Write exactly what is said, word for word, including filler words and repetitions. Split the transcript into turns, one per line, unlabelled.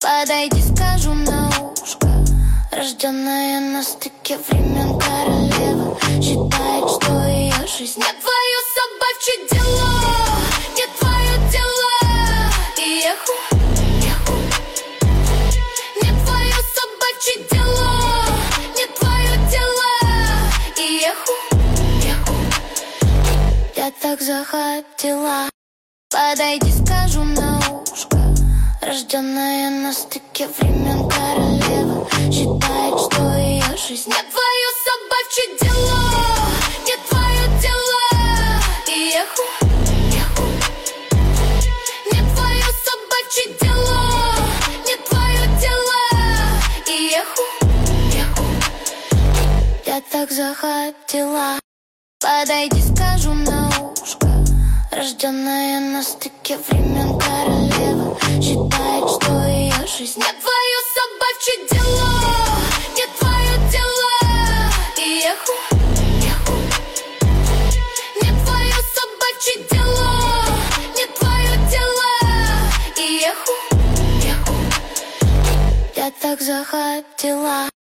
Подойди, скажу на ушко. Рожденная на стыке времен королева считает, что ее жизнь не твое собачье дело, не твое дело. И еху, еху. Не твое собачье дело, не твое дело. И еху, еху. Я так захотела. Подойди, скажу на ушко. Рожденная на стыке времен королева считает, что ее жизнь не твое собачье дело, не твое дело. И еху, еху. Не твое собачье дело, не твое дело. И еху, еху. Я так захотела. Подойди, скажу на ушко. Рожденная на стыке времен королева считает, что ее жизнь не твое собачье дело, не твое дело. И еху, еху. Не твое собачье дело, не твое дело. И еху, еху. Я так захотела.